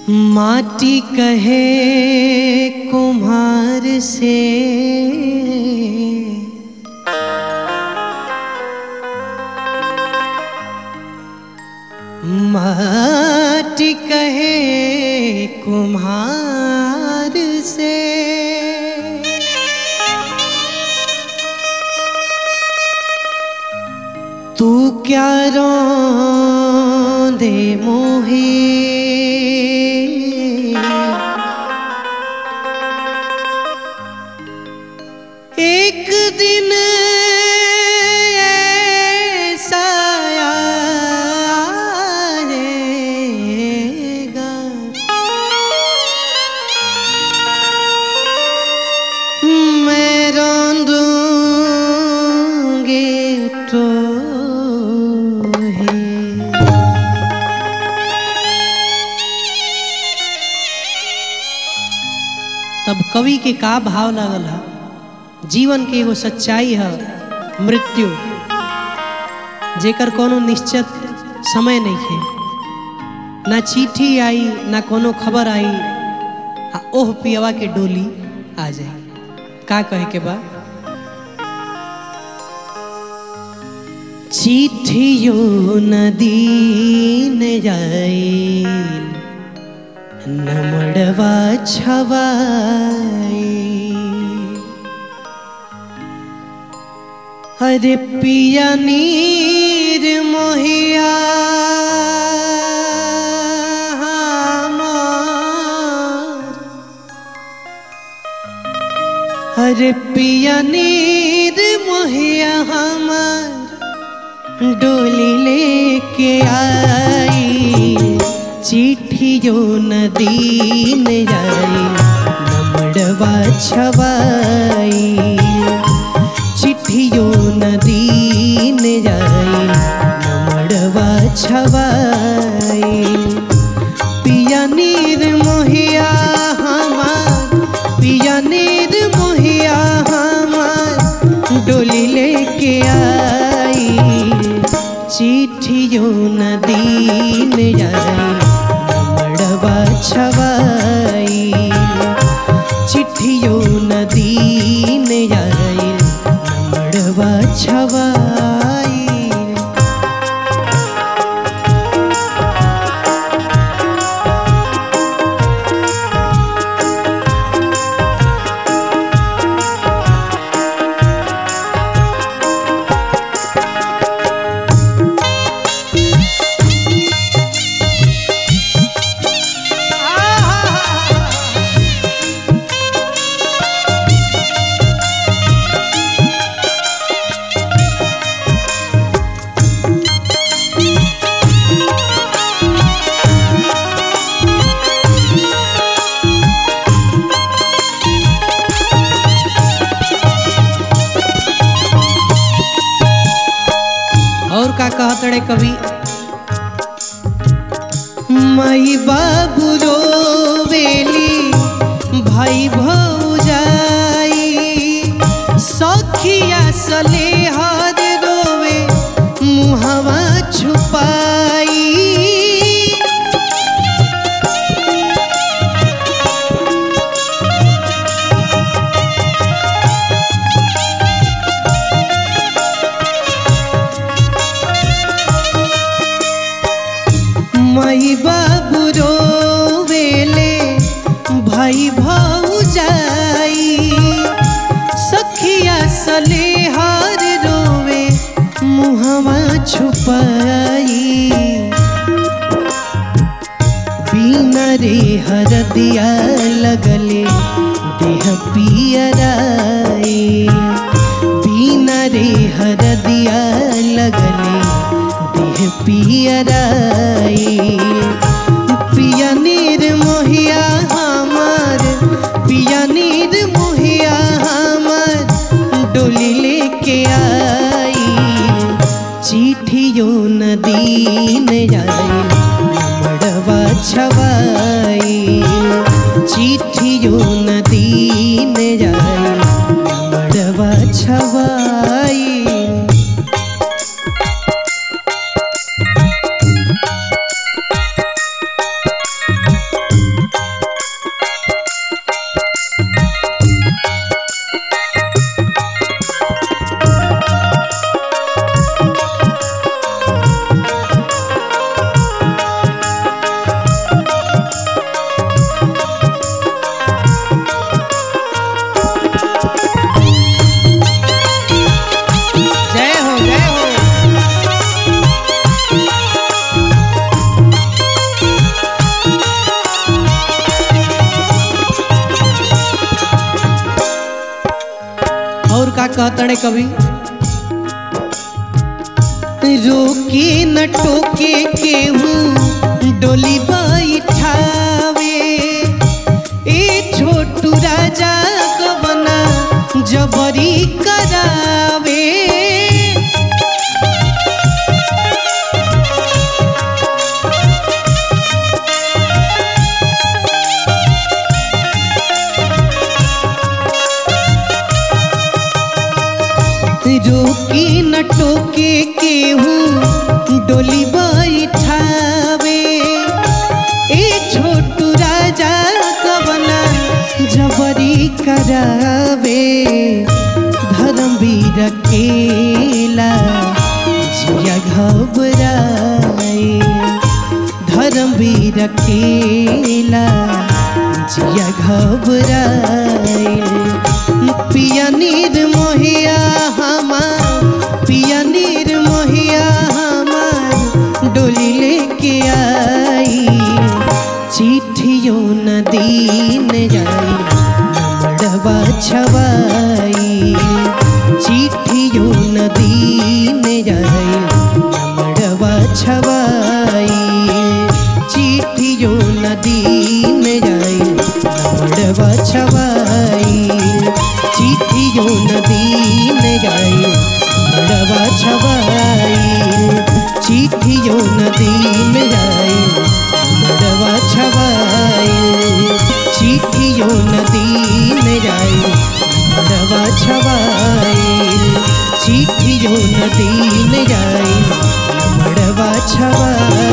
माटी कहे कुम्हार से माटी कहे कुम्हार से तू क्या रोंदे मोहे एक दिन ऐसा आएगा मैं रोंदूंगी तो तब कवि के का भाव लागल है। जीवन के एगो सच्चाई है मृत्यु, जेकर कोनो निश्चित समय नहीं है। ना चिट्ठी आई ना कोनो खबर आई, आ ओह पियवा के डोली आ जाए। का कहे के बा? चिट्ठियो नदी न जाए नमड़वा छवाई अरे पिया नीर मोहिया अरे पिया नीर मोहिया हमार डोली लेके आई चिट्ठियो नदी न जाई नमड़वा छवाई चिट्ठियो नदी न जाई नमड़वा छवाई पिया नीर मोहिया हमार पिया नीर मोहिया हमार डोली लेके आई चिट्ठियो नदी न जाई नमड़वा छवाई चिट्ठियो नदी न जाई नमड़वा छवाई। और का कहतड़े कवि? माई बाबू रोवेली भाई भौजाई सखिया सलेहर रोवे मुहवा छुपाई माई बाबू रोवेले भाई भौजाई सखिया सलेहर रोवे मुहवा छुपाई बिना रे हरदिया लगले देह पियराई बिना रे हरदिया लगले देह पियराई पिया नीर मोहिया हमार पिया नीर मोहिया हमार डोली लेके आई चिट्ठियो नदी न जाई नमड़वा छवाई चिट्ठियो नदी न जाई नमड़वा छवाई। बाड़े कवि रोके न टोके केहू डोली बैठावे ए छोटू राजा कवना जबरी करावे रोकी न टोके केहू डोली बैठावे ए छोटू राजा कवना जबरी करावे धर्मवीर अकेला जिया घबराए धर्मवीर अकेला जिया घबराए पिया निर्मोहिया हमार पिया निर्मोहिया हमार डोली लेके आई चिट्ठियों न दीन जाई नमड़वा छवाई चिट्ठियों न दीन जाई नमड़वा छवाई चिट्ठियों न दीन जाई नमड़वा छवाई चिट्ठियों नदीन जाई नमड़वा छवाई चिट्ठियों नदीन जाई नमड़वा छवाई चिट्ठियों नदीन जाई नमड़वा छवाई चिट्ठियों नदीन जाई नमड़वा छवाई।